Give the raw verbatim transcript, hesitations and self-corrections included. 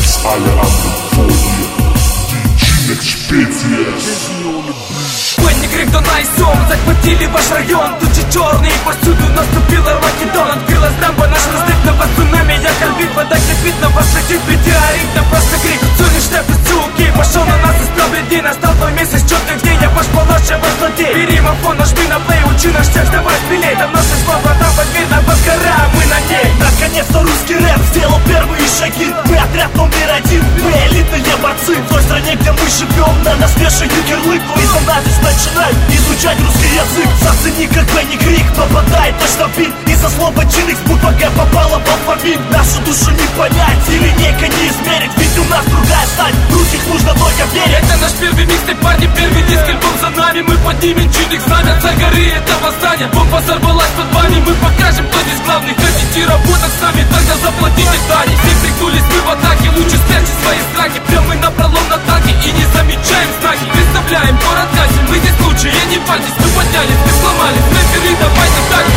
ist alle anderen Folie. Die G-Next-Spezies. Бойник крик до найсом, захватили ваш район. Тучи черные, повсюду наступил Армагеддон. Открылась дамба, наш разлив на вас цунами. Якорь бит, вода кипит на ваших тип. Метеорит, на просто крик, цуни штаб из цуки. Пошел на нас из проведи, настал твой месяц четных дней. Я ваш палачевый злодей. Бери мафон, нажми на плей, учи наш текст, давай смелей. Там наша слава, там подвидно под гора, мы на ней. Наконец-то русский рэп сделал первые шаги. Мы отряд номер один, мы элитные борцы. В той стране, где мы живем, на нас вешают ярлык. Но из-за нас здесь начинают изучать русский язык. Зацени, как Бенни Крик попадает на штабин. Из-за слова G-Next будто как попала в алфавит. Нашу душу не понять и линейка не измерить. Ведь у нас другая стать, в русских нужно только верить. Это наш первый микстейп, парни, первый диск, альбом за нами. Мы поднимем G-Next, знамя за горы, это восстание. Бомба взорвалась под вами, мы покажем, кто здесь главный. Хотите работать с нами, тогда заплатите дани. Все пригнулись, мы в атаке, лучше спрячьте свои страхи. Прям